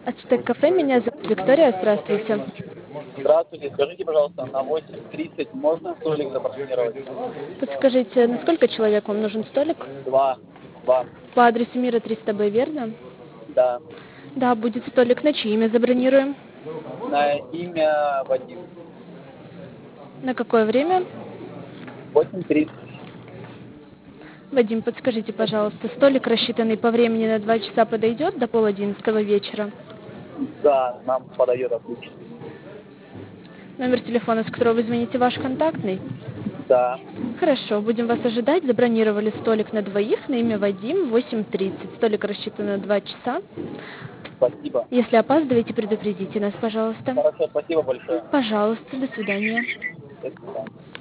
Ацтек кафе, меня зовут Виктория, здравствуйте. Здравствуйте, скажите, пожалуйста, на 8:30 можно столик забронировать? Подскажите, на сколько человек вам нужен столик? Два. Два. По адресу Мира 300Б, верно? Да. Да, будет столик, на чье имя забронируем? На имя Вадим. На какое время? 8:30. Вадим, подскажите, пожалуйста, столик, рассчитанный по времени на 2 часа, подойдет до 10:30 вечера? Да, нам подойдет отлично. Номер телефона, с которого вы звоните, ваш контактный? Да. Хорошо, будем вас ожидать. Забронировали столик на двоих на имя Вадим, 8:30. Столик рассчитан на 2 часа. Спасибо. Если опаздываете, предупредите нас, пожалуйста. Хорошо, спасибо большое. Пожалуйста, до свидания. До свидания.